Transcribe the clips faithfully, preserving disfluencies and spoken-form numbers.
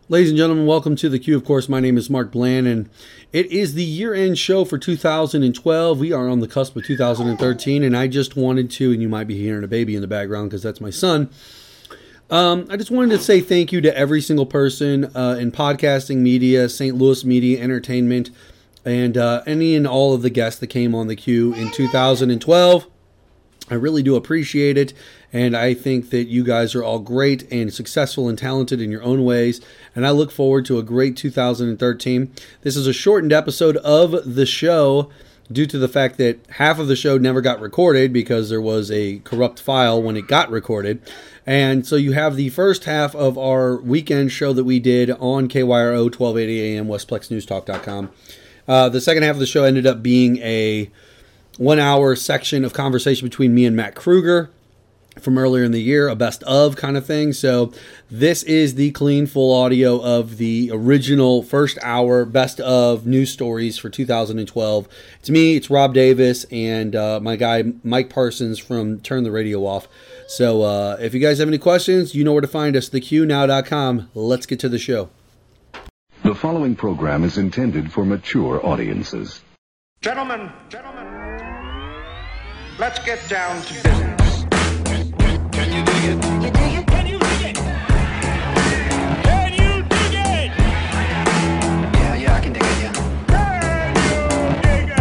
Ladies and gentlemen, welcome to the Q. Of course, my name is Mark Bland, and it is the year-end show for two thousand twelve. We are on the cusp of two thousand thirteen, and I just wanted to, and you might be hearing a baby in the background because that's my son. Um, I just wanted to say thank you to every single person uh, in podcasting media, Saint Louis Media Entertainment, and uh, any and all of the guests that came on the Q in two thousand twelve. I really do appreciate it, and I think that you guys are all great and successful and talented in your own ways, and I look forward to a great two thousand thirteen. This is a shortened episode of the show due to the fact that half of the show never got recorded because there was a corrupt file when it got recorded, and so you have the first half of our weekend show that we did on K Y R O twelve eighty A M, westplex news talk dot com. Uh, the second half of the show ended up being a one-hour section of conversation between me and Matt Kruger from earlier in the year, a best of kind of thing. So this is the clean, full audio of the original first hour best of news stories for two thousand twelve. It's me, it's Rob Davis, and uh, my guy Mike Parsons from Turn the Radio Off. So uh, if you guys have any questions, you know where to find us, the q now dot com. Let's get to the show. The following program is intended for mature audiences. Gentlemen, gentlemen, let's get down to business. Can you dig it? You dig it? Can you dig it? Can you dig it? Yeah, yeah, I can dig it, yeah. Can you dig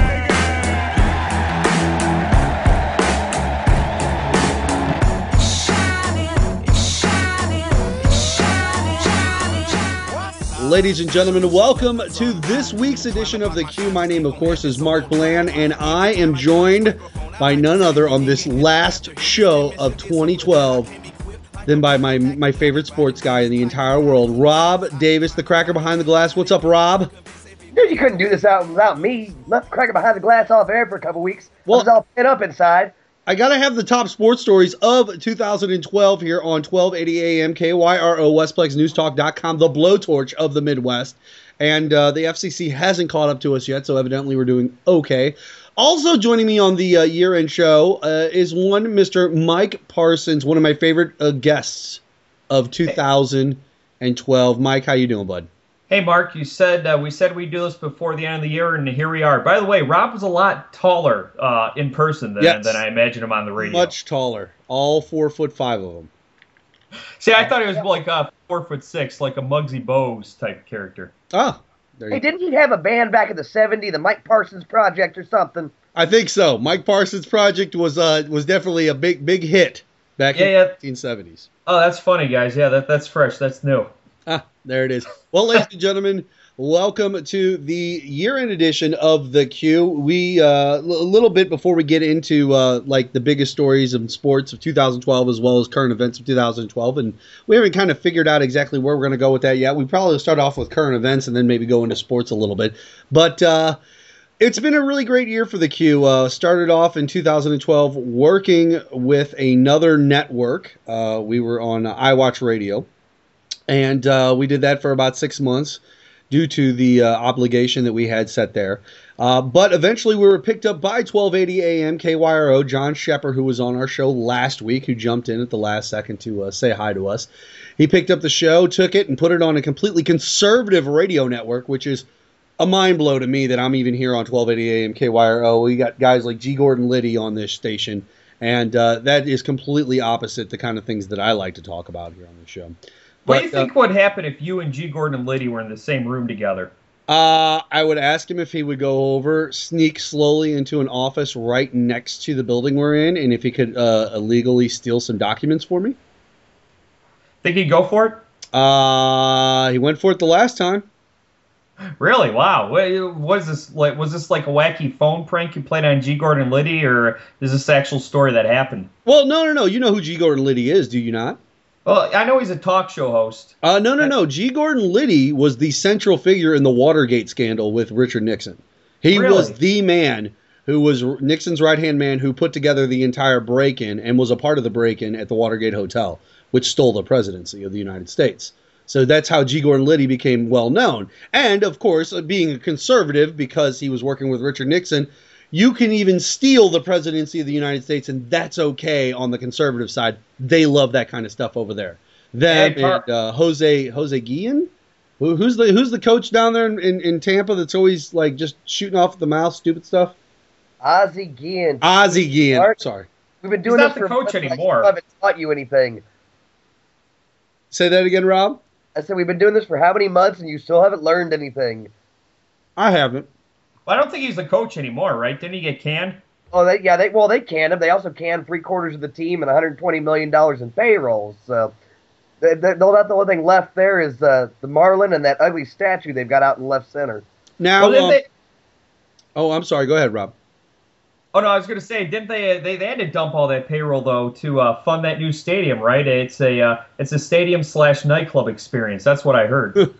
Shining, shining, shining, shining. Ladies and gentlemen, welcome to this week's edition of the Q. My name, of course, is Mark Bland, and I am joined by none other on this last show of twenty twelve than by my my favorite sports guy in the entire world, Rob Davis, the cracker behind the glass. What's up, Rob? Dude, you couldn't do this out without me. Left Cracker behind the glass off air for a couple weeks. Well- I was all pit up inside. I got to have the top sports stories of two thousand twelve here on twelve eighty A M K Y R O, westplex news talk dot com, the blowtorch of the Midwest. And uh, the F C C hasn't caught up to us yet, so evidently we're doing okay. Also joining me on the uh, year-end show uh, is one Mister Mike Parsons, one of my favorite uh, guests of two thousand twelve. Mike, how you doing, bud? Hey, Mark, you said uh, we said we'd do this before the end of the year, and here we are. By the way, Rob was a lot taller uh, in person than, Yes. than I imagined him on the radio. Much taller. All four foot five of them. See, I thought he was like uh, four foot six, like a Muggsy Bogues type character. Ah, there you Hey, go. didn't he have a band back in the seventies, the Mike Parsons Project or something? I think so. Mike Parsons' project was uh was definitely a big big hit back Yeah, in yeah. the nineteen seventies. Oh, that's funny, guys. Yeah, that that's fresh. That's new. Ah, there it is. Well, ladies and gentlemen, welcome to the year-end edition of the Q. We uh, a little bit before we get into uh, like the biggest stories in sports of two thousand twelve as well as current events of two thousand twelve, and we haven't kind of figured out exactly where we're going to go with that yet. We probably start off with current events and then maybe go into sports a little bit, but. Uh, It's been a really great year for the Q. Uh, started off in two thousand twelve working with another network. Uh, we were on uh, iWatch Radio, and uh, we did that for about six months due to the uh, obligation that we had set there. Uh, but eventually we were picked up by twelve eighty A M K Y R O, John Shepard, who was on our show last week, who jumped in at the last second to uh, say hi to us. He picked up the show, took it, and put it on a completely conservative radio network, which is a mind blow to me that I'm even here on twelve eighty A M K Y R O. We got guys like G. Gordon Liddy on this station, and uh, that is completely opposite the kind of things that I like to talk about here on the show. What do you But, uh, think would happen if you and G. Gordon Liddy were in the same room together? Uh, I would ask him if he would go over, sneak slowly into an office right next to the building we're in, and if he could uh, illegally steal some documents for me. Think he'd go for it? Uh, he went for it the last time. Really? Wow. What was this like? Was this like a wacky phone prank you played on G. Gordon Liddy, or is this actual story that happened? Well, no, no, no. You know who G. Gordon Liddy is, do you not? Well, I know he's a talk show host. Uh, no, no, no. G. Gordon Liddy was the central figure in the Watergate scandal with Richard Nixon. He Really? was the man who was Nixon's right-hand man who put together the entire break-in and was a part of the break-in at the Watergate Hotel, which stole the presidency of the United States. So that's how G. Gordon Liddy became well known. And, of course, uh, being a conservative, because he was working with Richard Nixon, you can even steal the presidency of the United States, and that's okay on the conservative side. They love that kind of stuff over there. Them Hey, Par- and uh, Jose Jose Guillen, Who, who's the who's the coach down there in, in, in Tampa that's always like just shooting off at the mouth, stupid stuff? Ozzie Guillen. Ozzie Guillen. Art- Sorry. We've been He's doing not this the for coach months, I anymore. still haven't taught you anything. Say that again, Rob. I said we've been doing this for how many months and you still haven't learned anything. I haven't. Well, I don't think he's the coach anymore, right? Didn't he get canned? Oh, they yeah, they well they canned him. They also canned three quarters of the team and one hundred twenty million dollars in payrolls. So the, the, the, the only thing left there is uh, the Marlin and that ugly statue they've got out in left center. Now, Well, didn't um, they, oh, I'm sorry. Go ahead, Rob. oh no, I was going to say, didn't they, they? They had to dump all that payroll though to uh, fund that new stadium, right? It's a uh, it's a stadium slash nightclub experience. That's what I heard.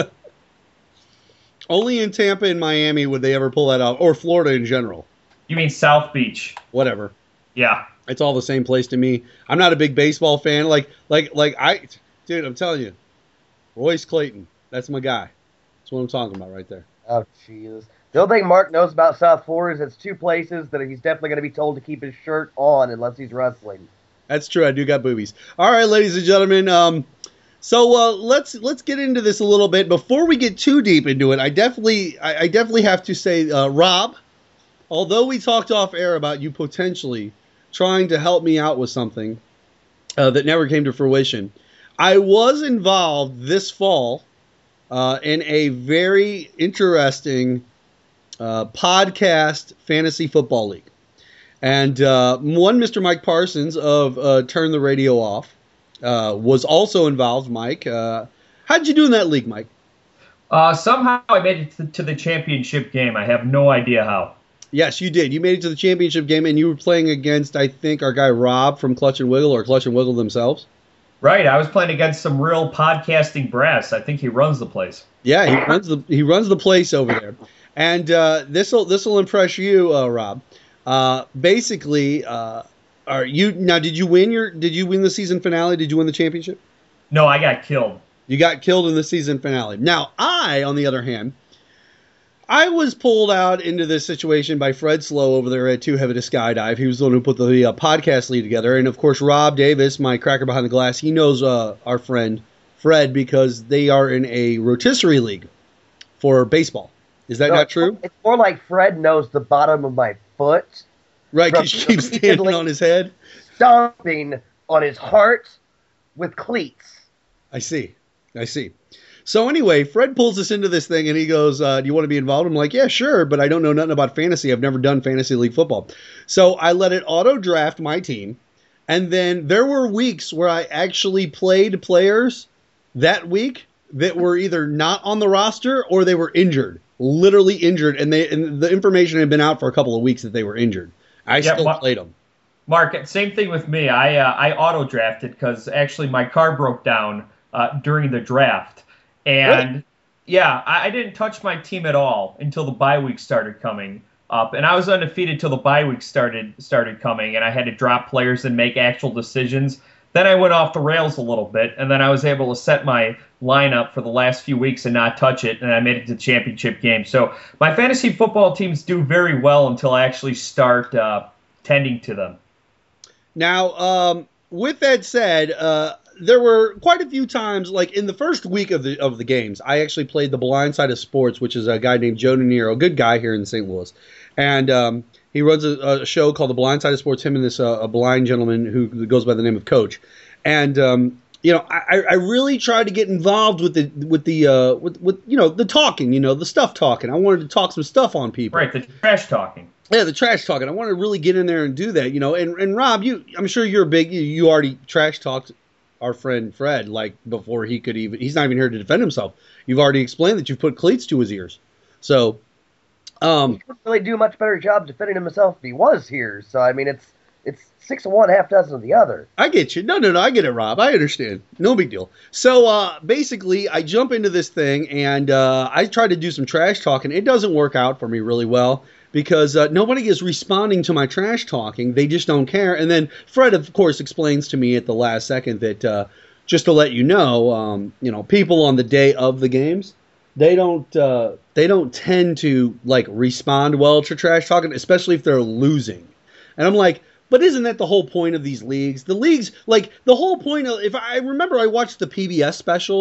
Only in Tampa and Miami would they ever pull that out, or Florida in general. You mean South Beach? Whatever. Yeah. It's all the same place to me. I'm not a big baseball fan. Like, like, like I, dude, I'm telling you, Royce Clayton. That's my guy. That's what I'm talking about right there. Oh, Jesus. The only thing Mark knows about South Florida is it's two places that he's definitely going to be told to keep his shirt on unless he's wrestling. That's true. I do got boobies. All right, ladies and gentlemen. Um, so uh, let's let's get into this a little bit. Before we get too deep into it, I definitely I, I definitely have to say, uh, Rob, although we talked off air about you potentially trying to help me out with something uh, that never came to fruition, I was involved this fall uh, in a very interesting uh, podcast fantasy football league. And uh, one, Mister Mike Parsons of uh, Turn the Radio Off uh, was also involved. Mike, uh, how did you do in that league, Mike? Uh, somehow I made it to, to the championship game. I have no idea how. Yes, you did. You made it to the championship game, and you were playing against, I think, our guy Rob from Clutch and Wiggle, or Clutch and Wiggle themselves. Right. I was playing against some real podcasting brass. I think he runs the place. Yeah, he runs the he runs the place over there. And uh, this will this will impress you, uh, Rob. Uh, basically, uh, are you now? Did you win your? Did you win the season finale? Did you win the championship? No, I got killed. You got killed in the season finale. Now, I, on the other hand, I was pulled out into this situation by Fred Slow over there at Too Heavy to Skydive. He was the one who put the uh, podcast lead together, and of course, Rob Davis, my cracker behind the glass, he knows uh, our friend Fred because they are in a rotisserie league for baseball. Is that No, not true? It's more like Fred knows the bottom of my foot, Right, from- because he keeps standing on his head. stomping on his heart with cleats. I see. I see. So anyway, Fred pulls us into this thing, and he goes, uh, do you want to be involved? I'm like, yeah, sure, but I don't know nothing about fantasy. I've never done fantasy league football. So I let it auto-draft my team, and then there were weeks where I actually played players that week that were either not on the roster or they were injured, literally injured, and they and the information had been out for a couple of weeks that they were injured. I Yeah, still Ma- played them. Mark, same thing with me. I uh, I auto drafted because actually my car broke down uh, during the draft, and Really? yeah, I, I didn't touch my team at all until the bye week started coming up, and I was undefeated till the bye week started started coming, and I had to drop players and make actual decisions. Then I went off the rails a little bit, and then I was able to set my lineup for the last few weeks and not touch it, and I made it to the championship game. So my fantasy football teams do very well until I actually start uh, tending to them. Now, um, with that said, uh, there were quite a few times, like in the first week of the of the games, I actually played the Blind Side of Sports, which is a guy named Joe Nero, a good guy here in Saint Louis, and um, he runs a, a show called the Blind Side of Sports. Him and this uh, a blind gentleman who goes by the name of Coach, and um, you know, I, I really tried to get involved with the with the uh, with with you know the talking, you know, the stuff talking. I wanted to talk some stuff on people. Right, the trash talking. Yeah, the trash talking. I want to really get in there and do that, you know. And and Rob, you, I'm sure you're a big. You, you already trash talked our friend Fred like before he could even. He's not even here to defend himself. You've already explained that you've put cleats to his ears. So, um, He couldn't really do a much better job defending himself if he was here. So I mean, it's it's six of one, half dozen of the other. I get you. No, no, no. I get it, Rob. I understand. No big deal. So uh, basically, I jump into this thing and uh, I try to do some trash talking. It doesn't work out for me really well. Because uh, nobody is responding to my trash talking. They just don't care. And then Fred, of course, explains to me at the last second that uh, just to let you know, um, you know, people on the day of the games, they don't uh, they don't tend to like respond well to trash talking, especially if they're losing. And I'm like, but isn't that the whole point of these leagues? The leagues, like the whole point of, if I remember, I watched the P B S special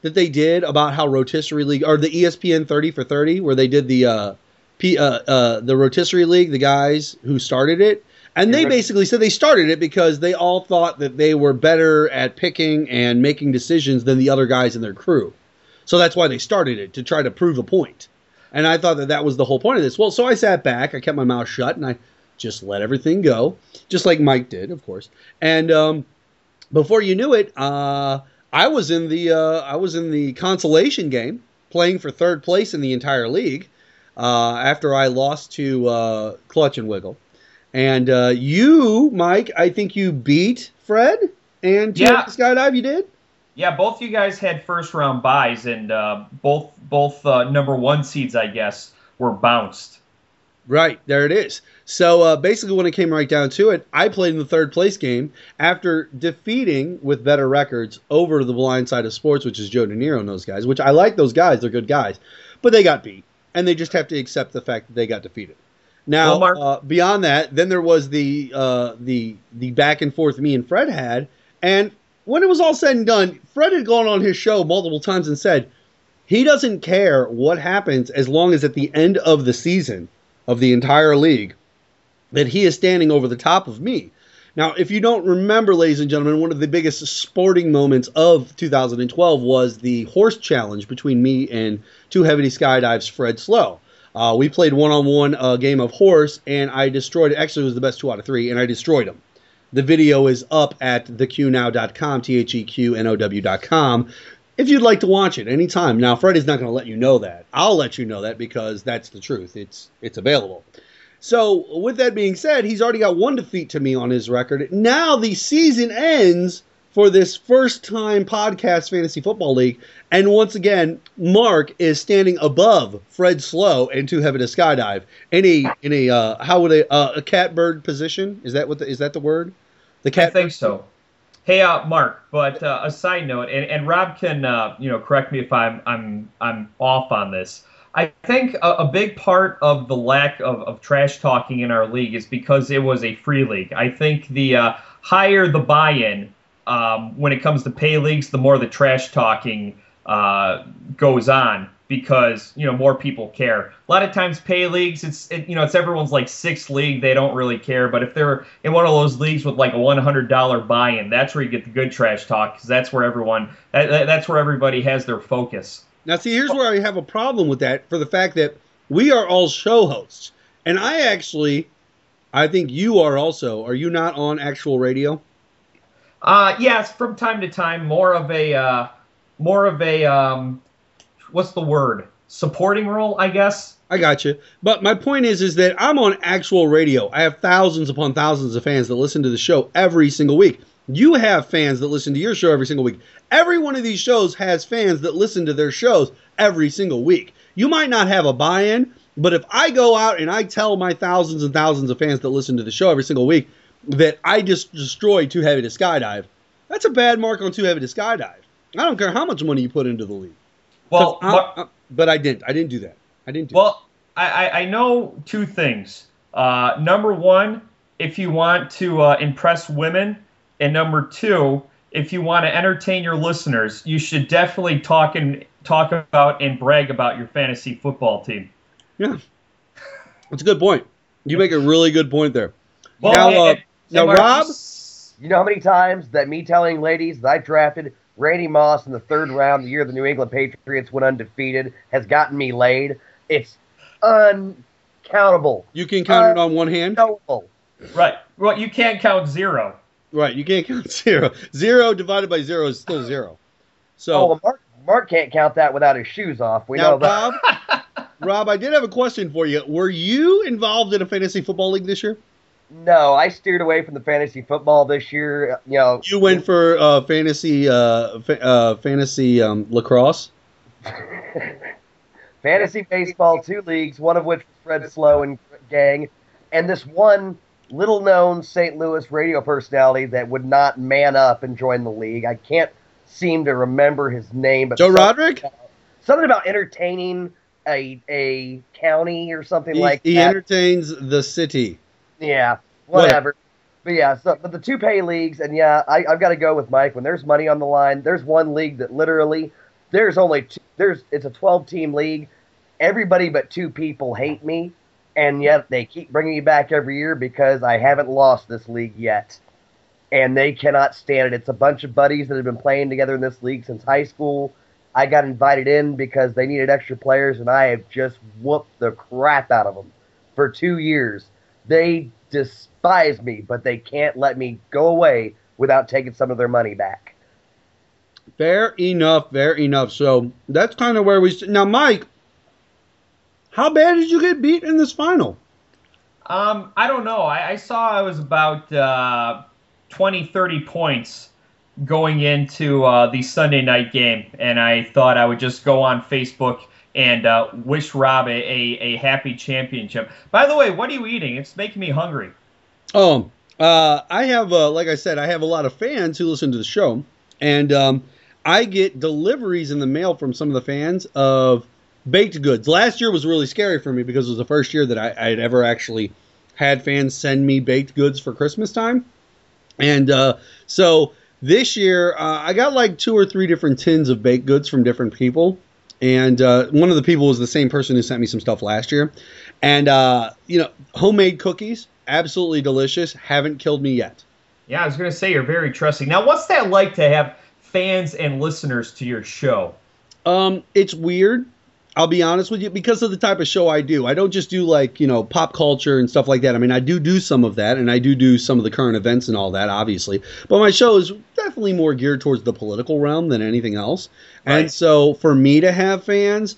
that they did about how rotisserie league, or the E S P N thirty for thirty, where they did the uh, P, uh, uh, the rotisserie league, the guys who started it, and they basically said they started it because they all thought that they were better at picking and making decisions than the other guys in their crew. So that's why they started it, to try to prove a point. And I thought that that was the whole point of this. Well, so I sat back, I kept my mouth shut, and I just let everything go, just like Mike did, of course. And um, before you knew it, uh, I was in the uh, I was in the consolation game, playing for third place in the entire league. Uh, after I lost to uh, Clutch and Wiggle, and uh, you, Mike, I think you beat Fred and Yeah. Skydive. You did. Yeah, both you guys had first round buys, and uh, both both uh, number one seeds, I guess, were bounced. Right, there it is. So uh, basically when it came right down to it, I played in the third place game after defeating, with better records, over the Blind Side of Sports, which is Joe De Niro and those guys, which I like those guys. They're good guys. But they got beat, and they just have to accept the fact that they got defeated. Now, Well, Mark- uh, beyond that, then there was the uh, the the back and forth me and Fred had, and when it was all said and done, Fred had gone on his show multiple times and said he doesn't care what happens as long as at the end of the season of the entire league that he is standing over the top of me. Now, if you don't remember, ladies and gentlemen, one of the biggest sporting moments of two thousand twelve was the horse challenge between me and Too Heavy to Skydive's Fred Slow. Uh, we played one-on-one a game of horse, and I destroyed it. Actually, it was the best two out of three, and I destroyed him. The video is up at the q now dot com, T H E Q N O W dot com, if you'd like to watch it anytime. Now, Freddy's not going to let you know that. I'll let you know that because that's the truth. It's it's available. So, with that being said, he's already got one defeat to me on his record. Now the season ends for this first-time podcast fantasy football league, and once again, Mark is standing above Fred Slow and Too Heavy to Skydive in a in a uh, how would a uh, a catbird position? Is that what the, is that the word? The I cat. think so. Hey, uh, Mark. But uh, a side note, and, and Rob can uh, you know correct me if I'm I'm I'm off on this. I think a, a big part of the lack of, of trash talking in our league is because it was a free league. I think the uh, higher the buy-in um, when it comes to pay leagues, the more the trash talking uh, goes on, because you know more people care. A lot of times pay leagues, it's it, you know it's everyone's like sixth league, they don't really care. But if they're in one of those leagues with like a one hundred dollars buy-in, that's where you get the good trash talk, because that's where everyone that, that, that's where everybody has their focus. Now, see, here's where I have a problem with that, for the fact that we are all show hosts. And I actually, I think you are also. Are you not on actual radio? Uh, yes, from time to time, more of a, uh, more of a, um, what's the word? Supporting role, I guess. I got you. But my point is, is that I'm on actual radio. I have thousands upon thousands of fans that listen to the show every single week. You have fans that listen to your show every single week. Every one of these shows has fans that listen to their shows every single week. You might not have a buy-in, but if I go out and I tell my thousands and thousands of fans that listen to the show every single week that I just destroyed Too Heavy to Skydive, that's a bad mark on Too Heavy to Skydive. I don't care how much money you put into the league. Well, I, Mar- I, but I didn't. I didn't do that. I didn't do well, I, I, I know two things. Uh, number one, if you want to uh, impress women, and number two, if you want to entertain your listeners, you should definitely talk and talk about and brag about your fantasy football team. Yeah, that's a good point. You make a really good point there. Well, now, and- uh, and- now, and Mark, Rob, You know how many times that me telling ladies that I drafted Randy Moss in the third round the year the New England Patriots went undefeated has gotten me laid? It's uncountable. you can count it on one hand. Unknowable. Right. Well, you can't count zero. Right, you can't count zero. Zero divided by zero is still zero. So Oh, well, Mark, Mark can't count that without his shoes off. We now, know that. Rob, Rob, I did have a question for you. Were you involved in a fantasy football league this year? No, I steered away from the fantasy football this year. You know, You went for uh, fantasy, uh, fa- uh, fantasy um, lacrosse. fantasy baseball, two leagues, one of which was Fred Slow and gang, and this one little-known Saint Louis radio personality that would not man up and join the league. I can't seem to remember his name, but Joe something, Roderick. something about entertaining a a county or something He, like he that. entertains the city. Yeah, whatever. But yeah, so but the two pay leagues, and yeah, I, I've got to go with Mike. When there's money on the line, there's one league that literally there's only two, there's it's a twelve team league. Everybody but two people hate me, and yet they keep bringing me back every year because I haven't lost this league yet. And they cannot stand it. It's a bunch of buddies that have been playing together in this league since high school. I got invited in because they needed extra players, and I have just whooped the crap out of them for two years. They despise me, but they can't let me go away without taking some of their money back. Fair enough, fair enough. So that's kind of where we... Now, Mike, how bad did you get beat in this final? Um, I don't know. I, I saw I was about uh, twenty, thirty points going into uh, the Sunday night game, and I thought I would just go on Facebook and uh, wish Rob a, a, a happy championship. By the way, what are you eating? It's making me hungry. Oh, uh, I have, uh, like I said, I have a lot of fans who listen to the show, and um, I get deliveries in the mail from some of the fans of baked goods. Last year was really scary for me because it was the first year that I, I had ever actually had fans send me baked goods for Christmas time. And uh, so this year, uh, I got like two or three different tins of baked goods from different people. And uh, one of the people was the same person who sent me some stuff last year. And, uh, you know, homemade cookies, absolutely delicious. Haven't killed me yet. Yeah, I was going to say you're very trusting. Now, what's that like to have fans and listeners to your show? Um, it's weird. I'll be honest with you, because of the type of show I do. I don't just do like, you know, pop culture and stuff like that. I mean, I do do some of that, and I do do some of the current events and all that, obviously. But my show is definitely more geared towards the political realm than anything else. Right. And so for me to have fans,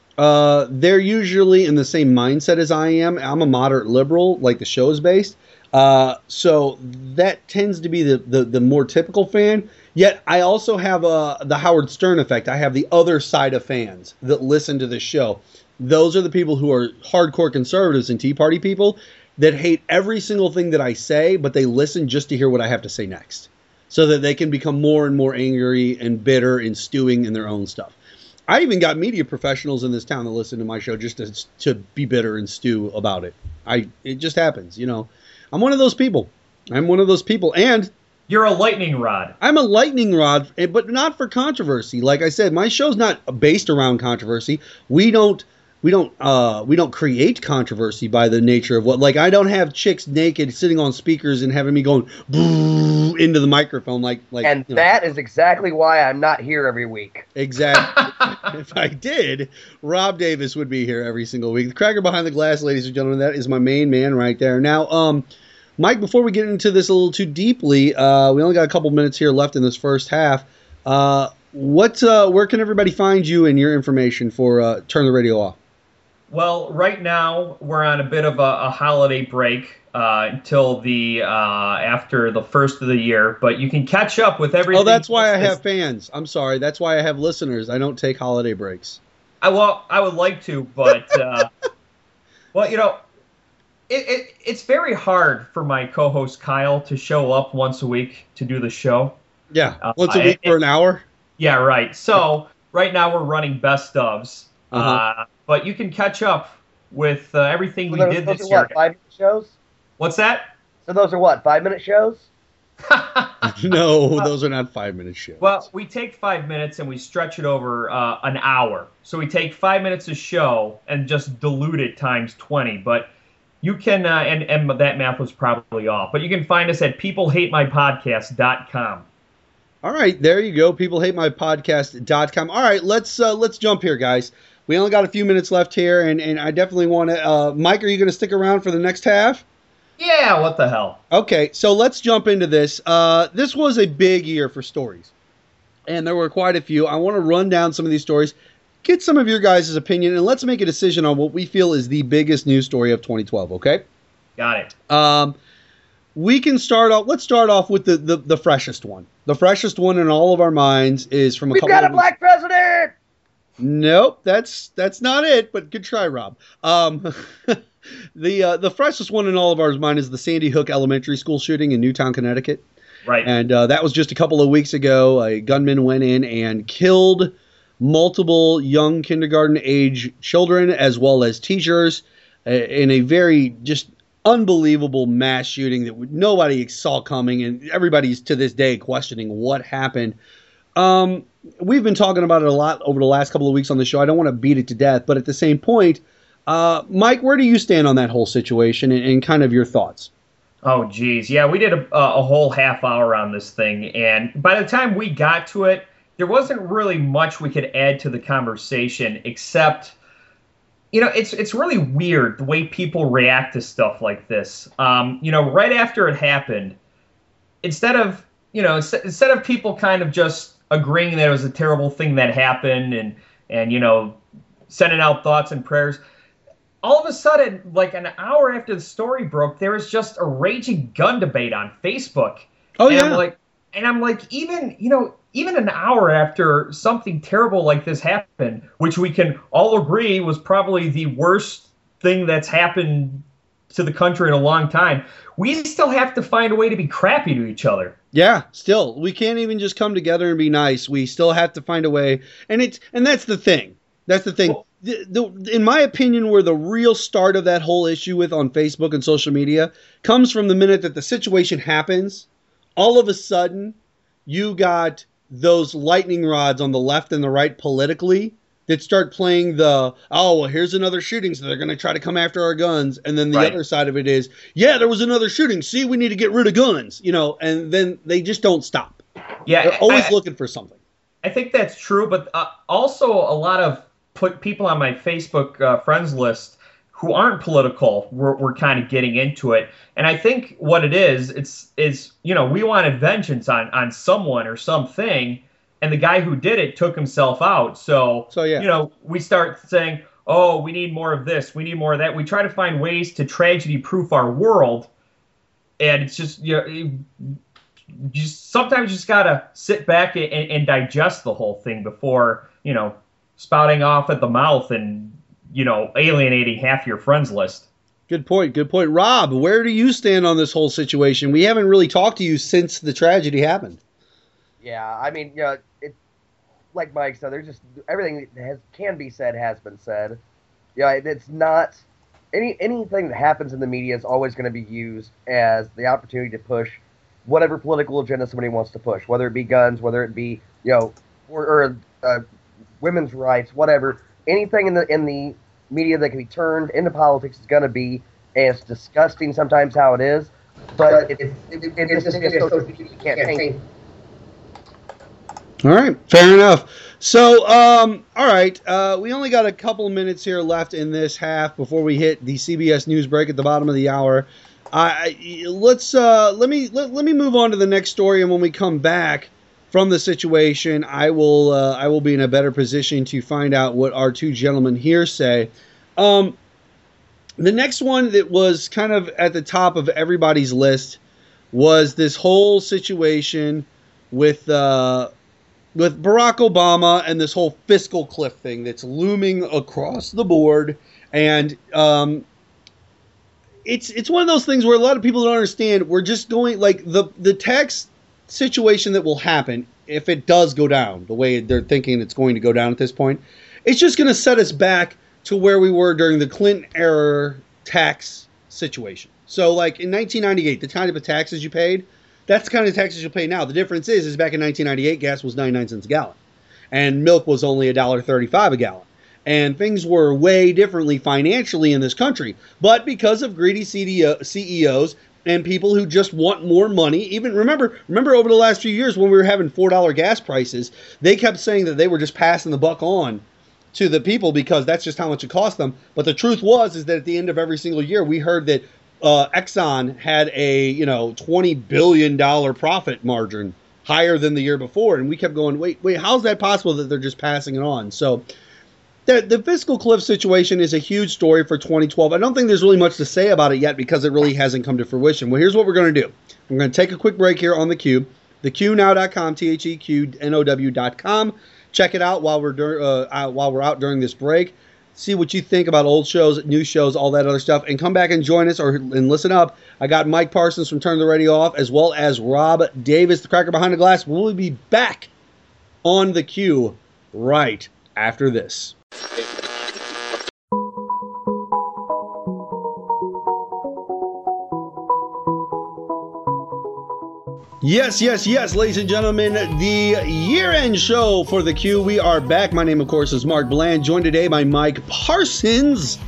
uh, they're usually in the same mindset as I am. I'm a moderate liberal, like the show is based. Uh, so that tends to be the, the, the more typical fan. Yet I also have uh, the Howard Stern effect. I have the other side of fans that listen to the show. Those are the people who are hardcore conservatives and Tea Party people that hate every single thing that I say, but they listen just to hear what I have to say next, so that they can become more and more angry and bitter and stewing in their own stuff. I even got media professionals in this town that listen to my show just to, to be bitter and stew about it. I it just happens, you know. I'm one of those people. I'm one of those people. And you're a lightning rod. I'm a lightning rod, but not for controversy. Like I said, my show's not based around controversy. We don't we don't uh we don't create controversy by the nature of what, like, I don't have chicks naked sitting on speakers and having me going boo into the microphone like like And you know. that is exactly why I'm not here every week. Exactly. If I did, Rob Davis would be here every single week. The Cracker Behind the Glass, ladies and gentlemen, that is my main man right there. Now, um Mike, before we get into this a little too deeply, uh, we only got a couple minutes here left in this first half. Uh, what, uh, where can everybody find you and your information for uh, Turn the Radio Off? Well, right now we're on a bit of a, a holiday break uh, until the uh, after the first of the year, but you can catch up with everything. Oh, that's why I have fans. I'm sorry. That's why I have listeners. I don't take holiday breaks. I well, I would like to, but uh, well, you know. It, it it's very hard for my co-host Kyle to show up once a week to do the show. Yeah, uh, once a week it, for an hour. Yeah, right. So right now we're running best ofs, uh-huh. uh, but you can catch up with uh, everything So we those, did those this are year. What, five minute shows? What's that? So those are what, five minute shows? No, those are not five minute shows. Well, we take five minutes and we stretch it over uh, an hour. So we take five minutes a show and just dilute it times twenty, but. You can, uh, and, and that math was probably off, but you can find us at people hate my podcast dot com. All right, there you go, people hate my podcast dot com. All right, let's uh, let's jump here, guys. We only got a few minutes left here, and, and I definitely want to... Uh, Mike, are you going to stick around for the next half? Yeah, what the hell? Okay, so let's jump into this. Uh, this was a big year for stories, and there were quite a few. I want to run down some of these stories, get some of your guys' opinion, and let's make a decision on what we feel is the biggest news story of twenty twelve, okay? Got it. Um, we can start off, let's start off with the, the, the freshest one. The freshest one in all of our minds is from a We've couple got a of black president! Nope, that's that's not it, but good try, Rob. Um, the uh, the freshest one in all of our mind is the Sandy Hook Elementary School shooting in Newtown, Connecticut. Right. And uh, that was just a couple of weeks ago. A gunman went in and killed multiple young kindergarten age children as well as teachers uh, in a very just unbelievable mass shooting that nobody saw coming, and everybody's to this day questioning what happened. Um, we've been talking about it a lot over the last couple of weeks on the show. I don't want to beat it to death, but at the same point, uh, Mike, where do you stand on that whole situation and, and kind of your thoughts? Oh, geez. Yeah, we did a, a whole half hour on this thing, and by the time we got to it, there wasn't really much we could add to the conversation except, you know, it's it's really weird the way people react to stuff like this. Um, you know, right after it happened, instead of, you know, instead of people kind of just agreeing that it was a terrible thing that happened and, and you know, sending out thoughts and prayers, all of a sudden, like an hour after the story broke, there was just a raging gun debate on Facebook. Oh, and yeah. I'm like, and I'm like, even, you know, even an hour after something terrible like this happened, which we can all agree was probably the worst thing that's happened to the country in a long time, we still have to find a way to be crappy to each other. Yeah, still. We can't even just come together and be nice. We still have to find a way. And it's and that's the thing. That's the thing. Well, The, the, in my opinion, where the real start of that whole issue with on Facebook and social media comes from the minute that the situation happens. All of a sudden, you got those lightning rods on the left and the right politically that start playing the, oh, well, here's another shooting, so they're going to try to come after our guns. And then the Right. other side of it is, yeah, there was another shooting. See, we need to get rid of guns, you know, and then they just don't stop. Yeah, They're always I, looking for something. I think that's true, but uh, also a lot of put people on my Facebook uh, friends list who aren't political were, were kind of getting into it. And I think what it is, it's is, you know, we wanted vengeance on, on someone or something, and the guy who did it took himself out. So, So, yeah. you know, we start saying, oh, we need more of this, we need more of that. We try to find ways to tragedy-proof our world, and it's just, you know, you just, sometimes you just got to sit back and, and digest the whole thing before, you know, spouting off at the mouth and, you know, alienating half your friends list. Good point. Good point. Rob, where do you stand on this whole situation? We haven't really talked to you since the tragedy happened. Yeah, I mean, you know, it, like Mike said, there's just everything that has, can be said has been said. Yeah, it, it's not any anything that happens in the media is always going to be used as the opportunity to push whatever political agenda somebody wants to push, whether it be guns, whether it be, you know, or, or uh, women's rights, whatever. Anything in the in the media that can be turned into politics is going to be, and it's disgusting sometimes how it is, but it, it, it, it, it's just a social media campaign. All right, fair enough. So, um, all right, uh, we only got a couple minutes here left in this half before we hit the C B S News break at the bottom of the hour. I let's uh, let me let, let me move on to the next story, and when we come back from the situation, I will uh, I will be in a better position to find out what our two gentlemen here say. Um, the next one that was kind of at the top of everybody's list was this whole situation with uh, with Barack Obama and this whole fiscal cliff thing that's looming across the board, and um, it's it's one of those things where a lot of people don't understand. We're just going like the the tax situation that will happen if it does go down the way they're thinking it's going to go down at this point. It's just going to set us back to where we were during the Clinton era tax situation. So like in nineteen ninety-eight, the kind of taxes you paid, that's the kind of taxes you'll pay now. The difference is, is back in nineteen ninety-eight, gas was ninety-nine cents a gallon, and milk was only one dollar thirty-five a gallon. And things were way differently financially in this country. But because of greedy C E Os and people who just want more money, even remember, remember over the last few years when we were having four dollar gas prices, they kept saying that they were just passing the buck on to the people because that's just how much it cost them. But the truth was is that at the end of every single year, we heard that uh, Exxon had a you know twenty billion dollars profit margin higher than the year before, and we kept going, wait, wait, how's that possible that they're just passing it on? So the, the fiscal cliff situation is a huge story for twenty twelve. I don't think there's really much to say about it yet because it really hasn't come to fruition. Well, here's what we're going to do. We're going to take a quick break here on theCUBE, the Q now dot com, T H E Q N O W dot com. Check it out while we're dur- uh, out, while we're out during this break. See what you think about old shows, new shows, all that other stuff, and come back and join us or and listen up. I got Mike Parsons from Turn the Radio Off, as well as Rob Davis, the cracker behind the glass. We'll be back on the Q right after this. Yes, yes, yes, ladies and gentlemen, the year-end show for the Q. We are back. My name, of course, is Mark Bland, joined today by Mike Parsons.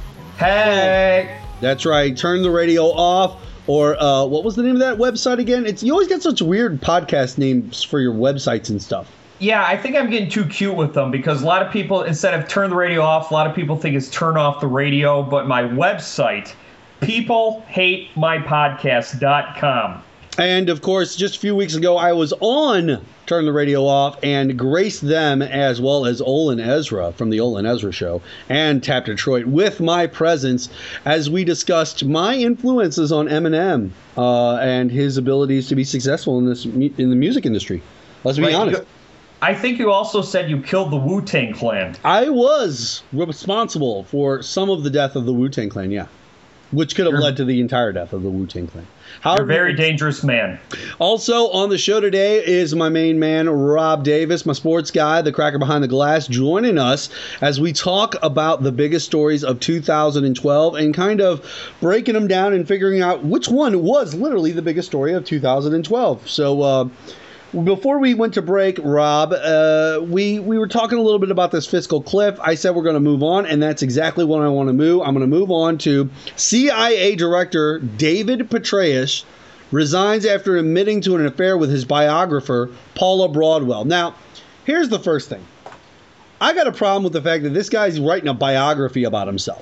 Hey! That's right. Turn the radio off. Or uh, what was the name of that website again? It's you always get such weird podcast names for your websites and stuff. Yeah, I think I'm getting too cute with them because a lot of people, instead of turn the radio off, a lot of people think it's turn off the radio. But my website, people hate my podcast dot com. And, of course, just a few weeks ago, I was on Turn the Radio Off and graced them as well as Olin Ezra from the Olin Ezra Show and Tap Detroit with my presence as we discussed my influences on Eminem uh, and his abilities to be successful in this in the music industry. Let's be Right, honest. you- I think you also said you killed the Wu-Tang Clan. I was responsible for some of the death of the Wu-Tang Clan, yeah. Which could have You're- led to the entire death of the Wu-Tang Clan. You're a However, very dangerous man. Also on the show today is my main man, Rob Davis, my sports guy, the cracker behind the glass, joining us as we talk about the biggest stories of two thousand twelve and kind of breaking them down and figuring out which one was literally the biggest story of two thousand twelve. So, uh, before we went to break, Rob, uh, we, we were talking a little bit about this fiscal cliff. I said we're going to move on, and that's exactly what I want to move. I'm going to move on to C I A Director David Petraeus resigns after admitting to an affair with his biographer, Paula Broadwell. Now, here's the first thing. I got a problem with the fact that this guy's writing a biography about himself.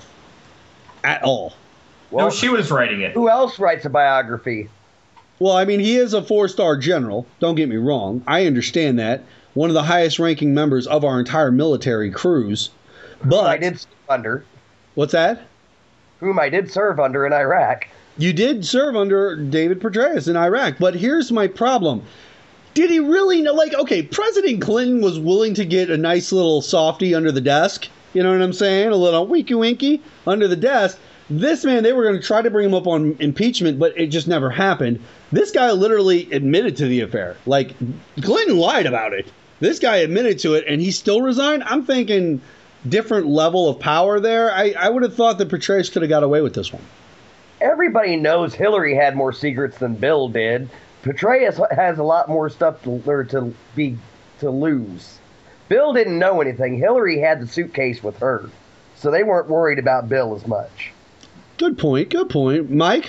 At all. Well, no, she was writing it. who else writes a biography? Well, I mean, he is a four-star general. Don't get me wrong. I understand that. One of the highest-ranking members of our entire military crews. But I did serve under. What's that? Whom I did serve under in Iraq. You did serve under David Petraeus in Iraq. But here's my problem. Did he really know? Like, okay, President Clinton was willing to get a nice little softy under the desk. You know what I'm saying? A little winky-winky under the desk. This man, they were going to try to bring him up on impeachment, but it just never happened. This guy literally admitted to the affair. Like, Clinton lied about it. This guy admitted to it, and he still resigned? I'm thinking different level of power there. I, I would have thought that Petraeus could have got away with this one. Everybody knows Hillary had more secrets than Bill did. Petraeus has a lot more stuff to, or to be to lose. Bill didn't know anything. Hillary had the suitcase with her, so they weren't worried about Bill as much. Good point. Good point. Mike?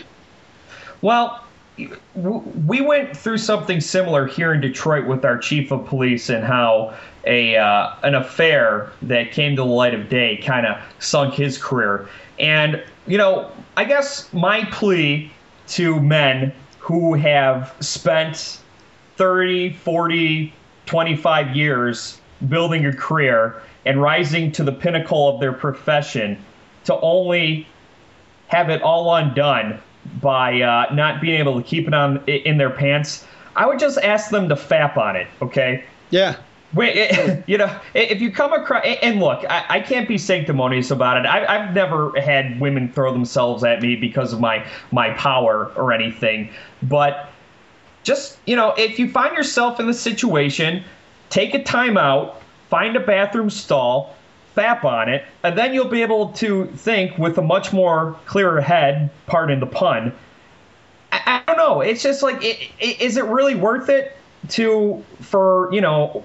Well, w- we went through something similar here in Detroit with our chief of police and how a uh, an affair that came to the light of day kind of sunk his career. And, you know, I guess my plea to men who have spent thirty, forty, twenty-five years building a career and rising to the pinnacle of their profession to only have it all undone by uh, not being able to keep it on in their pants, I would just ask them to fap on it, okay? Yeah. Wait, it, you know, if you come across, and look, I, I can't be sanctimonious about it. I, I've never had women throw themselves at me because of my my power or anything. But just, you know, if you find yourself in the situation, take a time out, find a bathroom stall, fap on it, and then you'll be able to think with a much more clearer head, pardon the pun. I, I don't know. It's just like, it, it, is it really worth it to, for, you know,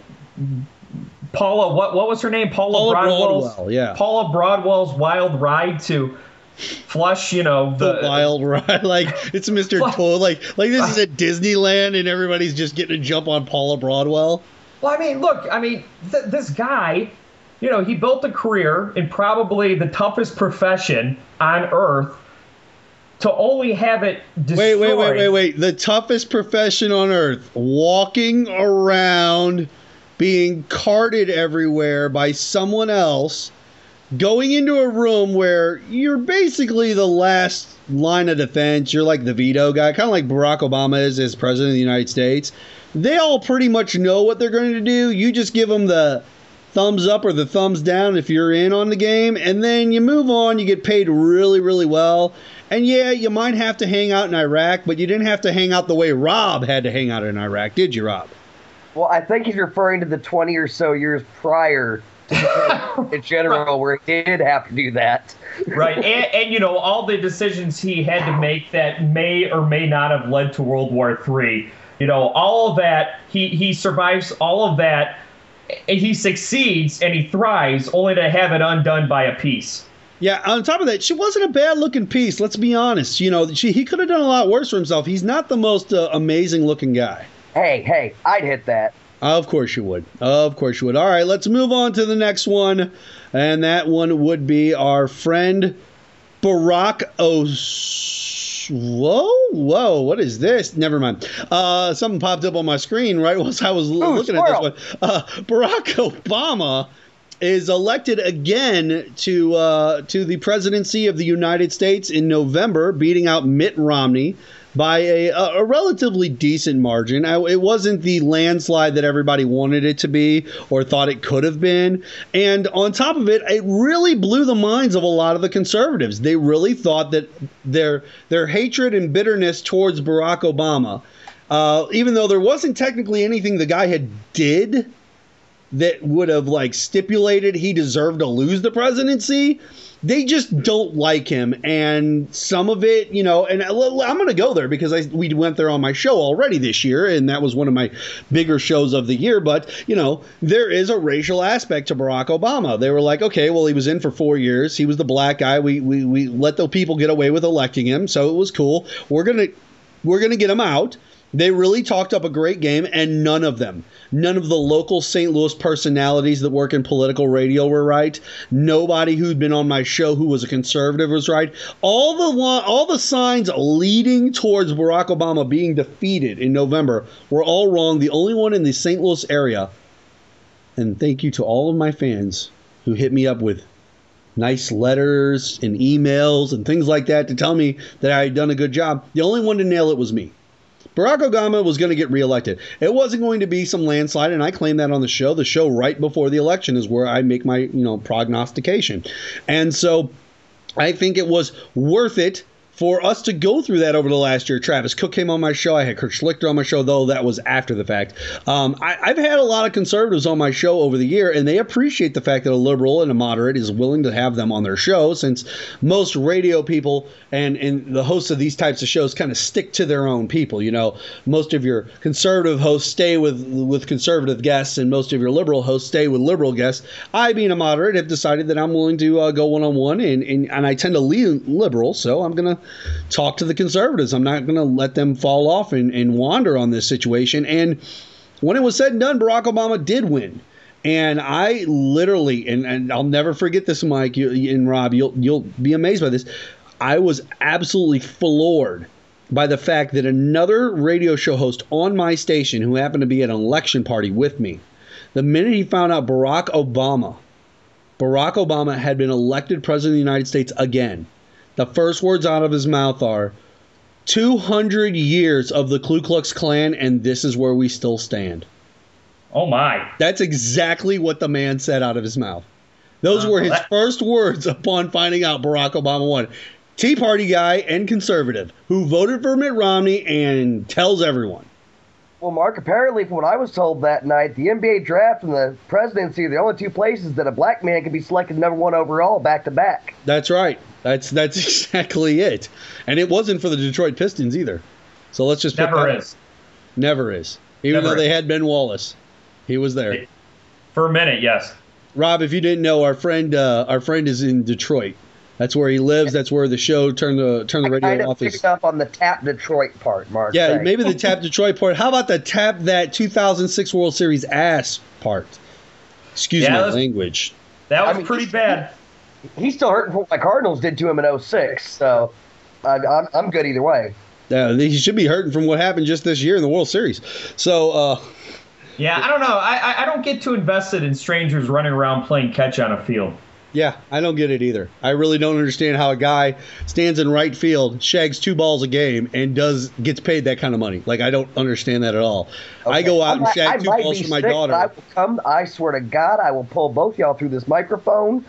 Paula, what what was her name? Paula, Paula Broadwell's, Broadwell, yeah. Paula Broadwell's wild ride to flush, you know, the, The wild ride. Like, it's Mister Fuck. Toad. Like, like this is at Disneyland and everybody's just getting a jump on Paula Broadwell. Well, I mean, look, I mean, th- this guy, you know, he built a career in probably the toughest profession on earth to only have it Wait, destroyed. wait, wait, wait, wait. The toughest profession on earth. Walking around, being carted everywhere by someone else, going into a room where you're basically the last line of defense. You're like the veto guy, kind of like Barack Obama is as president of the United States. They all pretty much know what they're going to do. You just give them the thumbs up or the thumbs down if you're in on the game, and then you move on. You get paid really, really well. And yeah, you might have to hang out in Iraq, but you didn't have to hang out the way Rob had to hang out in Iraq, did you, Rob? Well, I think he's referring to the twenty or so years prior to in general where he did have to do that. Right, and, and you know, all the decisions he had to make that may or may not have led to World War Three. You know, all of that, he, he survives all of that. He succeeds and he thrives only to have it undone by a piece. Yeah, on top of that, she wasn't a bad-looking piece, let's be honest. You know, she, he could have done a lot worse for himself. He's not the most uh, amazing-looking guy. Hey, hey, I'd hit that. Of course you would. Of course you would. All right, let's move on to the next one. And that one would be our friend Barack Os... Whoa, whoa, what is this? Never mind. Uh, something popped up on my screen right while I was Ooh, looking squirrel. at this one. Uh, Barack Obama is elected again to uh, to the presidency of the United States in November, beating out Mitt Romney by a, a relatively decent margin. It wasn't the landslide that everybody wanted it to be or thought it could have been. And on top of it, it really blew the minds of a lot of the conservatives. They really thought that their their hatred and bitterness towards Barack Obama, uh, even though there wasn't technically anything the guy had did that would have like stipulated he deserved to lose the presidency, they just don't like him. And some of it, you know, and I'm going to go there because I, we went there on my show already this year, and that was one of my bigger shows of the year. But, you know, there is a racial aspect to Barack Obama. They were like, okay, well, he was in for four years. He was the black guy. We we, we let the people get away with electing him, so it was cool. We're going to we're going to get him out. They really talked up a great game, and none of them, none of the local Saint Louis personalities that work in political radio were right. Nobody who'd been on my show who was a conservative was right. All the all the signs leading towards Barack Obama being defeated in November were all wrong. The only one in the Saint Louis area, and thank you to all of my fans who hit me up with nice letters and emails and things like that to tell me that I had done a good job. The only one to nail it was me. Barack Obama was going to get reelected. It wasn't going to be some landslide, and I claimed that on the show. The show right before the election is where I make my, you know, prognostication. And so I think it was worth it for us to go through that over the last year. Travis Cook came on my show. I had Kurt Schlichter on my show, though that was after the fact. Um, I, I've had a lot of conservatives on my show over the year, and they appreciate the fact that a liberal and a moderate is willing to have them on their show, since most radio people and, and the hosts of these types of shows kind of stick to their own people. You know, most of your conservative hosts stay with, with conservative guests, and most of your liberal hosts stay with liberal guests. I, being a moderate, have decided that I'm willing to uh, go one-on-one, and, and, and I tend to lean liberal, so I'm going to talk to the conservatives. I'm not going to let them fall off and, and wander on this situation. And when it was said and done, Barack Obama did win. And I literally, and, and I'll never forget this, Mike you, and Rob, you'll you'll be amazed by this. I was absolutely floored by the fact that another radio show host on my station, who happened to be at an election party with me, the minute he found out Barack Obama, Barack Obama had been elected president of the United States again, the first words out of his mouth are, two hundred years of the Ku Klux Klan, and this is where we still stand. Oh, my. That's exactly what the man said out of his mouth. Those uh, were his that- first words upon finding out Barack Obama won. Tea Party guy and conservative who voted for Mitt Romney and tells everyone. Well, Mark, apparently from what I was told that night, the N B A draft and the presidency are the only two places that a black man can be selected number one overall back-to-back. That's right. That's that's exactly it. And it wasn't for the Detroit Pistons either. So let's just put Never that is. On. Never is. Even Never though they is. had Ben Wallace. He was there. For a minute, yes. Rob, if you didn't know, our friend uh, our friend is in Detroit. That's where he lives. That's where the show turned the turn the radio I kind of off. picked up on the Tap Detroit part, Mark. Yeah, Thanks. maybe the Tap Detroit part. How about the Tap that two thousand six World Series ass part? Excuse yeah, my was, language. That was I mean, pretty bad. He's still hurting for what my Cardinals did to him in oh six, so I, I'm, I'm good either way. Uh, he should be hurting from what happened just this year in the World Series. So, uh, yeah, I don't know. I, I don't get too invested in strangers running around playing catch on a field. Yeah, I don't get it either. I really don't understand how a guy stands in right field, shags two balls a game, and does gets paid that kind of money. Like, I don't understand that at all. Okay. I go out and shag I, I two balls for my sick, daughter. I will come. I swear to God, I will pull both y'all through this microphone.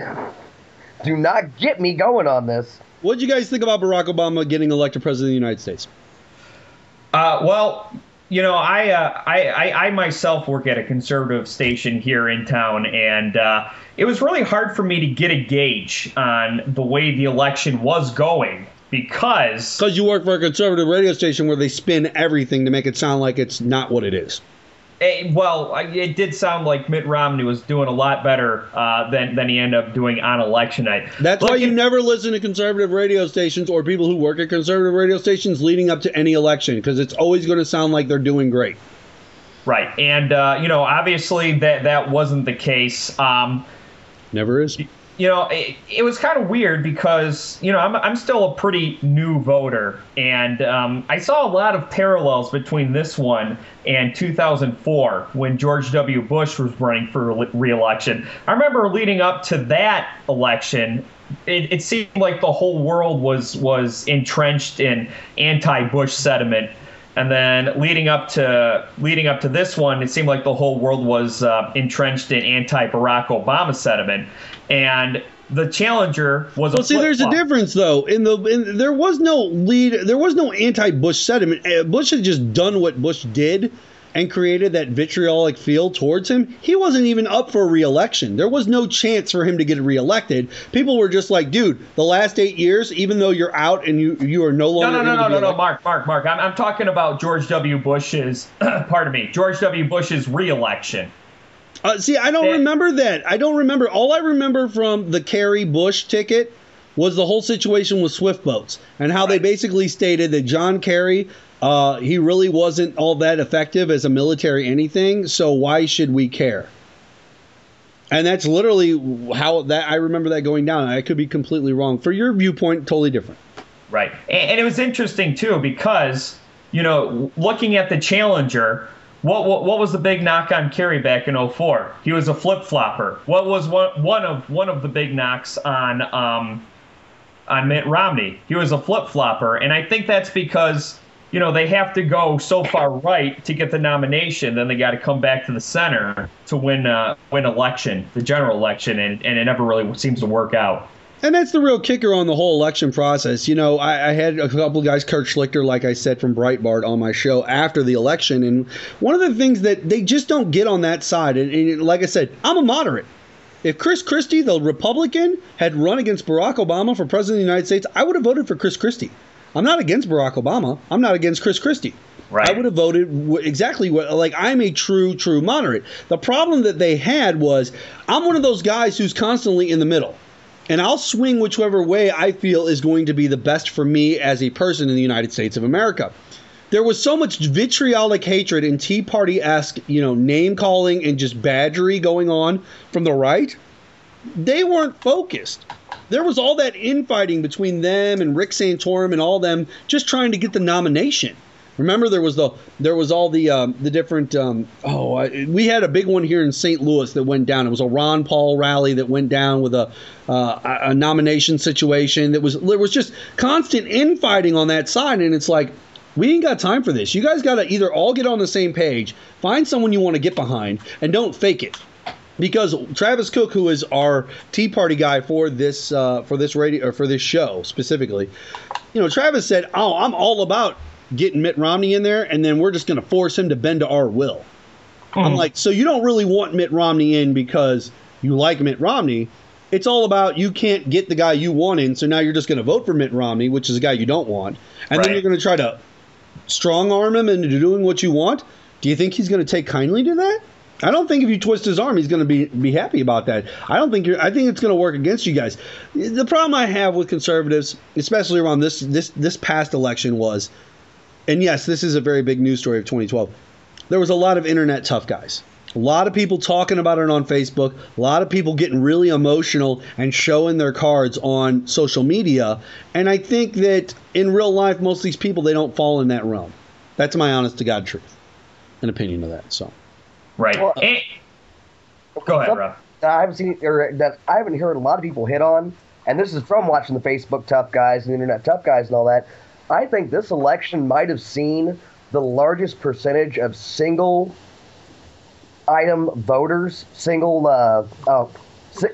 Do not get me going on this. What did you guys think about Barack Obama getting elected president of the United States? Uh, well, you know, I, uh, I, I I myself work at a conservative station here in town, and uh, it was really hard for me to get a gauge on the way the election was going because Because you work for a conservative radio station where they spin everything to make it sound like it's not what it is. Eh, well, I- it did sound like Mitt Romney was doing a lot better uh, than than he ended up doing on election night. That's Look, why you it- never listen to conservative radio stations or people who work at conservative radio stations leading up to any election, because it's always going to sound like they're doing great. Right, and uh, you know, obviously that that wasn't the case. Um, Never is. you know, it, it was kind of weird because, you know, I'm, I'm still a pretty new voter, and um, I saw a lot of parallels between this one and two thousand four when George W. Bush was running for re- re-election. I remember leading up to that election, it, it seemed like the whole world was, was entrenched in anti-Bush sentiment. And then leading up to leading up to this one, it seemed like the whole world was uh, entrenched in anti-Barack Obama sentiment. And the challenger was a Well, see, there's a flip-flop. difference though. In the in, there was no lead, there was no anti-Bush sentiment. Uh, Bush had just done what Bush did and created that vitriolic feel towards him. He wasn't even up for re-election. There was no chance for him to get reelected. People were just like, dude, the last eight years, even though you're out and you you are no No, longer no, no, able no, to be no, no, elected- Mark, Mark, Mark. I'm, I'm talking about George W. Bush's, pardon me, George W. Bush's re-election. Uh, see, I don't That- remember that. I don't remember. All I remember from the Kerry Bush ticket was the whole situation with Swift boats and how they Right. basically stated that John Kerry, uh, he really wasn't all that effective as a military anything. So why should we care? And that's literally how that I remember that going down. I could be completely wrong. For your viewpoint, totally different. Right. And, and it was interesting, too, because, you know, looking at the challenger, what, what what was the big knock on Kerry back in oh four? He was a flip-flopper. What was one, one of one of the big knocks on um, on Mitt Romney? He was a flip-flopper. And I think that's because, you know, they have to go so far right to get the nomination, then they got to come back to the center to win uh, win election, the general election, and, and it never really seems to work out. And that's the real kicker on the whole election process. You know, I, I had a couple of guys, Kurt Schlichter, like I said, from Breitbart on my show after the election. And one of the things that they just don't get on that side, and, and like I said, I'm a moderate. If Chris Christie, the Republican, had run against Barack Obama for president of the United States, I would have voted for Chris Christie. I'm not against Barack Obama. I'm not against Chris Christie. Right. I would have voted w- exactly what, like, I'm a true, true moderate. The problem that they had was I'm one of those guys who's constantly in the middle. And I'll swing whichever way I feel is going to be the best for me as a person in the United States of America. There was so much vitriolic hatred and Tea Party-esque, you know, name-calling and just badgery going on from the right. They weren't focused. There was all that infighting between them and Rick Santorum and all them just trying to get the nomination. Remember, there was the there was all the um, the different. Um, oh, I, we had a big one here in Saint Louis that went down. It was a Ron Paul rally that went down with a uh, a nomination situation. That was there was just constant infighting on that side, and it's like we ain't got time for this. You guys got to either all get on the same page, find someone you want to get behind, and don't fake it. Because Travis Cook, who is our Tea Party guy for this uh, for this radio or for this show specifically, you know, Travis said, "Oh, I'm all about getting Mitt Romney in there, and then we're just going to force him to bend to our will." I'm like, so you don't really want Mitt Romney in because you like Mitt Romney. It's all about you can't get the guy you want in, so now you're just going to vote for Mitt Romney, which is a guy you don't want, and Right. then you're going to try to strong arm him into doing what you want. Do you think he's going to take kindly to that? I don't think if you twist his arm, he's going to be be happy about that. I don't think you're. I think it's going to work against you guys. The problem I have with conservatives, especially around this this this past election, was, and yes, this is a very big news story of twenty twelve. There was a lot of internet tough guys. A lot of people talking about it on Facebook. A lot of people getting really emotional and showing their cards on social media. And I think that in real life, most of these people, they don't fall in that realm. That's my honest to God truth and opinion of that. So. Right. Well, And- go ahead, Some- Rob. that I haven't seen or that I haven't heard a lot of people hit on, and this is from watching the Facebook tough guys and the internet tough guys and all that. I think this election might have seen the largest percentage of single item voters, single uh, uh, si-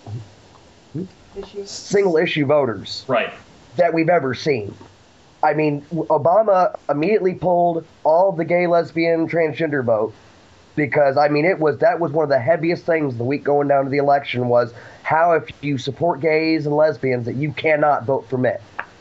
single issue voters Right. that we've ever seen. I mean, Obama immediately pulled all the gay, lesbian, transgender vote because, I mean, it was that was one of the heaviest things the week going down to the election was how if you support gays and lesbians that you cannot vote for Mitt.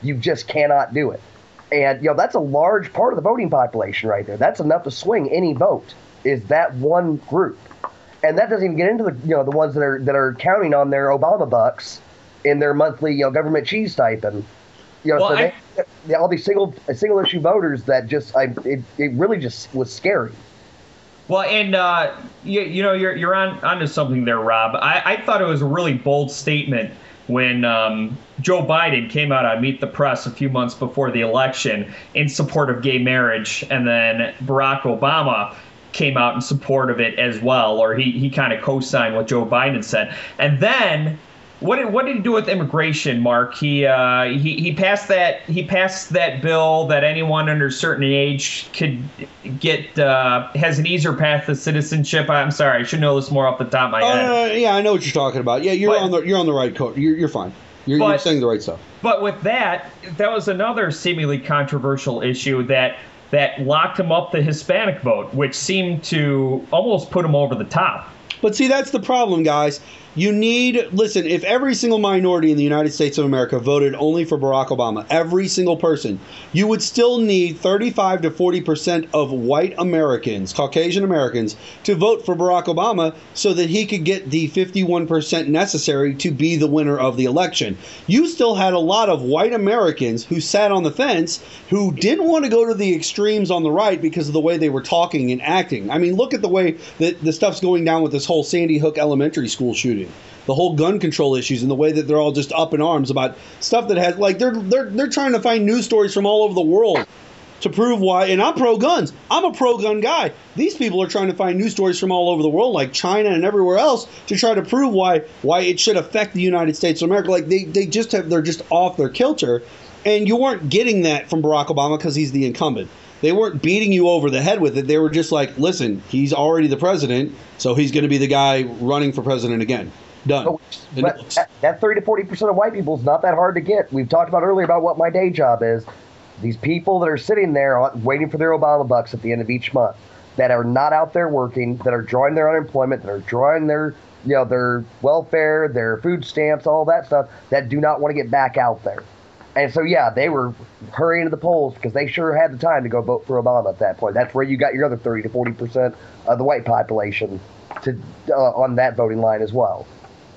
You just cannot do it. And, you know, that's a large part of the voting population right there. That's enough to swing any vote, is that one group. And that doesn't even get into the, you know, the ones that are that are counting on their Obama bucks in their monthly, you know, government cheese stipend. You know, Well, so I- they, they, all these single single issue voters that just, I, it, it really just was scary. Well, and uh, you, you know, you're you're on onto something there, Rob. I, I thought it was a really bold statement when um, Joe Biden came out on Meet the Press a few months before the election in support of gay marriage, and then Barack Obama came out in support of it as well, or he, he kind of co-signed what Joe Biden said. And then what did what did he do with immigration, Mark? He uh, he he passed that he passed that bill that anyone under a certain age could get uh, has an easier path to citizenship. I'm sorry, I should know this more off the top of my head. Uh, yeah, I know what you're talking about. Yeah, you're But- on the you're on the right coat. You're you're fine. You're, you're But- saying the right stuff. But with that, that was another seemingly controversial issue that that locked him up the Hispanic vote, which seemed to almost put him over the top. But see, that's the problem, guys. You need, listen, if every single minority in the United States of America voted only for Barack Obama, every single person, you would still need thirty-five to forty percent of white Americans, Caucasian Americans, to vote for Barack Obama so that he could get the fifty-one percent necessary to be the winner of the election. You still had a lot of white Americans who sat on the fence who didn't want to go to the extremes on the right because of the way they were talking and acting. I mean, look at the way that the stuff's going down with this whole Sandy Hook Elementary School shooting. The whole gun control issues and the way that they're all just up in arms about stuff that has, like, they're they're they're trying to find news stories from all over the world to prove why. And I'm pro guns. I'm a pro gun guy. These people are trying to find news stories from all over the world, like China and everywhere else, to try to prove why why it should affect the United States of America. Like they they just have they're just off their kilter, and you weren't getting that from Barack Obama because he's the incumbent. They weren't beating you over the head with it. They were just like, listen, he's already the president, so he's going to be the guy running for president again. Done. Oh, And but it- that, that thirty to forty percent of white people is not that hard to get. We've talked about earlier about what my day job is. These people that are sitting there on- waiting for their Obama bucks at the end of each month, that are not out there working, that are drawing their unemployment, that are drawing their, you know, their welfare, their food stamps, all that stuff, that do not want to get back out there. And so, yeah, they were hurrying to the polls because they sure had the time to go vote for Obama at that point. That's where you got your other thirty to forty percent of the white population to uh, on that voting line as well.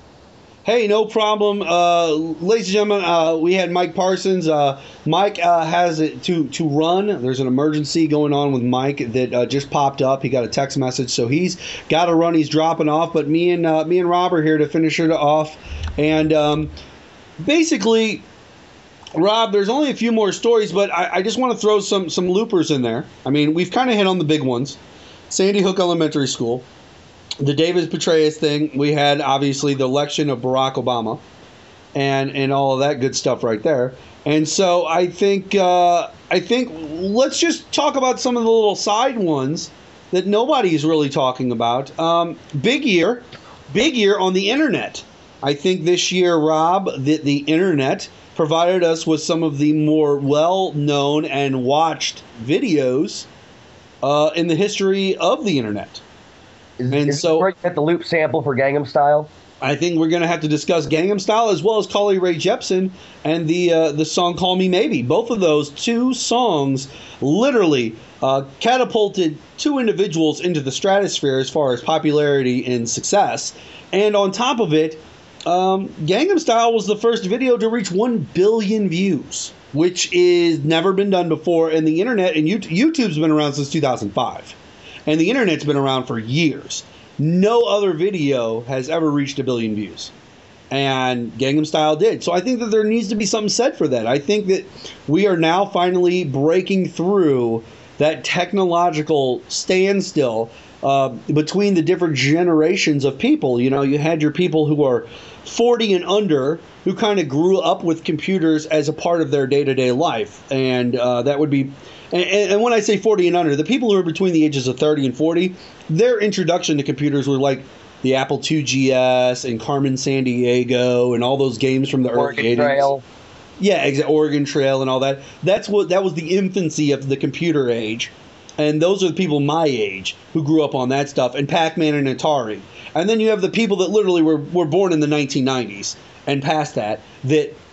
Hey, no problem. Uh, ladies and gentlemen, uh, we had Mike Parsons. Uh, Mike uh, has it to, to run. There's an emergency going on with Mike that uh, just popped up. He got a text message, so he's got to run. He's dropping off. But me and uh, me and Rob are here to finish it off. And um, basically, Rob, there's only a few more stories, but I, I just want to throw some, some loopers in there. I mean, we've kind of hit on the big ones. Sandy Hook Elementary School. The David Petraeus thing, we had obviously the election of Barack Obama and and all of that good stuff right there. And so I think uh, I think let's just talk about some of the little side ones that nobody's really talking about. Um, big year, big year on the internet. I think this year, Rob, that the internet provided us with some of the more well-known and watched videos uh, in the history of the internet. Is, And is so- this where you get the loop sample for Gangnam Style? I think we're going to have to discuss Gangnam Style as well as Carly Rae Jepsen and the uh, the song Call Me Maybe. Both of those two songs literally uh, catapulted two individuals into the stratosphere as far as popularity and success. And on top of it, um, Gangnam Style was the first video to reach one billion views, which is never been done before. And the internet and YouTube, YouTube's been around since two thousand five. And the internet's been around for years. No other video has ever reached a billion views. And Gangnam Style did. So I think that there needs to be something said for that. I think that we are now finally breaking through that technological standstill uh, between the different generations of people. You know, you had your people who are forty and under who kind of grew up with computers as a part of their day-to-day life. And uh, that would be... And, and when I say forty and under, the people who are between the ages of thirty and forty, their introduction to computers were like the Apple two G S and Carmen Sandiego and all those games from the Oregon early eighties. Trail. Yeah, exa- Oregon Trail and all that. That's what that was the infancy of the computer age. And those are the people my age who grew up on that stuff, and Pac-Man and Atari. And then you have the people that literally were, were born in the nineteen nineties and past that, that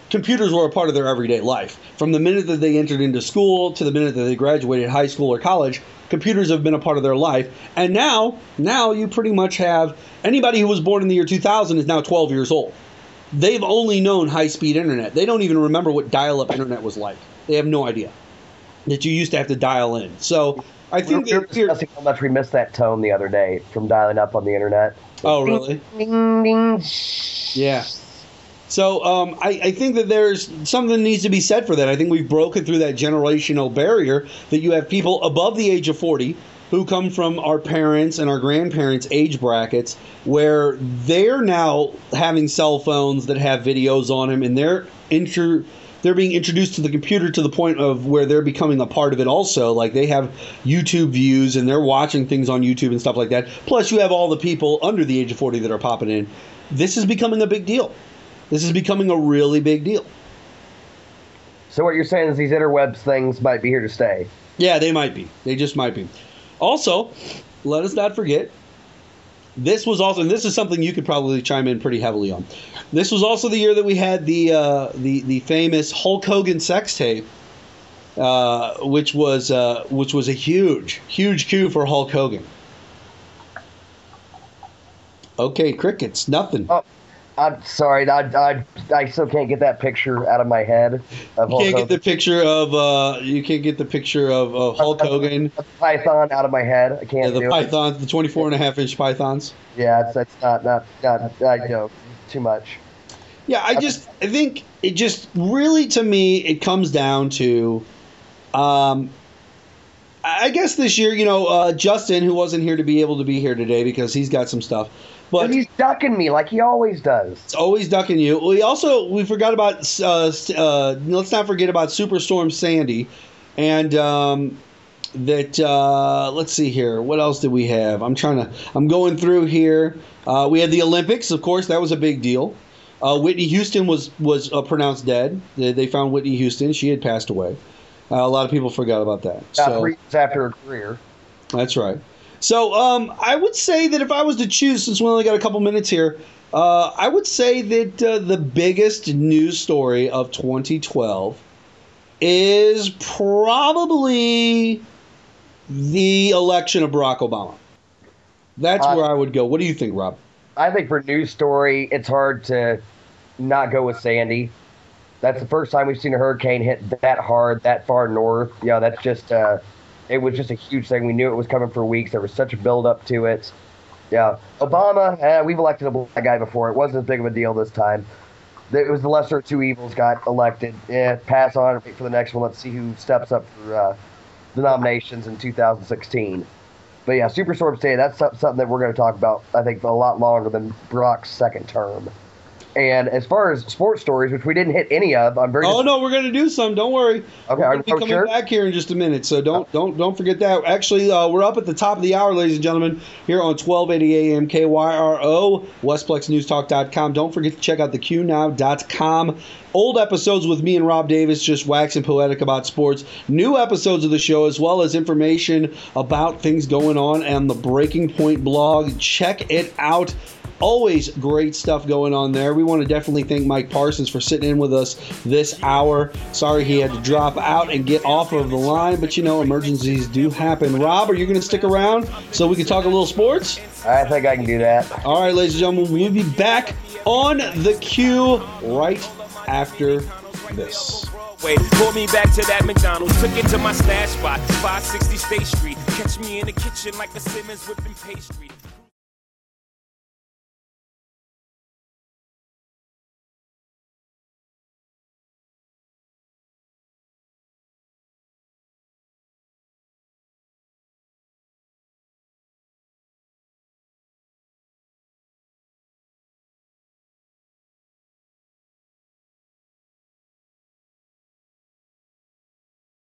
computers were a part of their everyday life. From the minute that they entered into school to the minute that they graduated high school or college, computers have been a part of their life. And now, now you pretty much have anybody who was born in the year two thousand is now twelve years old. They've only known high-speed internet. They don't even remember what dial-up internet was like. They have no idea that you used to have to dial in. So I think we were that here, discussing how much we missed that tone the other day from dialing up on the internet. oh really? Ding, ding. Yeah. So um, I, I think that there's something that needs to be said for that. I think we've broken through that generational barrier that you have people above the age of forty who come from our parents and our grandparents' age brackets where they're now having cell phones that have videos on them, and they're inter- they're being introduced to the computer to the point of where they're becoming a part of it also. Like they have YouTube views and they're watching things on YouTube and stuff like that. Plus you have all the people under the age of forty that are popping in. This is becoming a big deal. This is becoming a really big deal. So what you're saying is these interwebs things might be here to stay. Yeah, they might be. They just might be. Also, let us not forget, this was also, and this is something you could probably chime in pretty heavily on. This was also the year that we had the uh, the the famous Hulk Hogan sex tape, uh, which was uh, which was a huge huge coup for Hulk Hogan. Okay, crickets, nothing. Oh, I'm sorry, I, I, I still can't get that picture out of my head. Of You can't get the picture of uh, you can't get the picture of, of Hulk Hogan. The python out of my head. I can't Yeah, the do pythons, the twenty-four and a half inch pythons. it. Yeah, it's, it's not, not, not, I know, too much. Yeah, I just I think it just really, to me, it comes down to, um, I guess this year, you know, uh, Justin, who wasn't here to be able to be here today because he's got some stuff, but But he's ducking me like he always does. it's always ducking you. We also we forgot about uh, uh, let's not forget about Superstorm Sandy, and um, that uh, let's see here. What else did we have? I'm trying to. I'm going through here. Uh, we had the Olympics, of course. That was a big deal. Uh, Whitney Houston was was uh, pronounced dead. They, they found Whitney Houston. She had passed away. Uh, a lot of people forgot about that. About So three years after her career. that's right. So um, I would say that if I was to choose, since we only got a couple minutes here, uh, I would say that uh, the biggest news story of twenty twelve is probably the election of Barack Obama. That's Uh, where I would go. What do you think, Rob? I think for news story, it's hard to not go with Sandy. That's the first time we've seen a hurricane hit that hard, that far north. You know, that's just, uh, it was just a huge thing. We knew it was coming for weeks. There was such a build-up to it. Yeah. Obama, eh, we've elected a black guy before. It wasn't as big of a deal this time. It was the lesser of two evils got elected. Yeah, pass on and wait for the next one. Let's see who steps up for uh, the nominations in two thousand sixteen. But yeah, Superstorm Sandy, that's something that we're going to talk about, I think, a lot longer than Barack's second term. And as far as sports stories, which we didn't hit any of, I'm very. Oh no, we're going to do some. Don't worry. Okay, we're are going to be you coming sure? back here in just a minute, so don't don't don't forget that. Actually, uh, we're up at the top of the hour, ladies and gentlemen, here on twelve eighty A M K Y R O, Westplex News Talk dot com. Don't forget to check out the Q now dot com. Old episodes with me and Rob Davis, just waxing poetic about sports. New episodes of the show, as well as information about things going on on the Breaking Point blog. Check it out. Always great stuff going on there. We want to definitely thank Mike Parsons for sitting in with us this hour. Sorry he had to drop out and get off of the line, but you know, emergencies do happen. Rob, are you going to stick around so we can talk a little sports? I think I can do that. All right, ladies and gentlemen, we'll be back on the Q right after this. Wait, pulled me back to that McDonald's, took it to my stash spot, five sixty State Street. Catch me in the kitchen like a Simmons whipping pastry.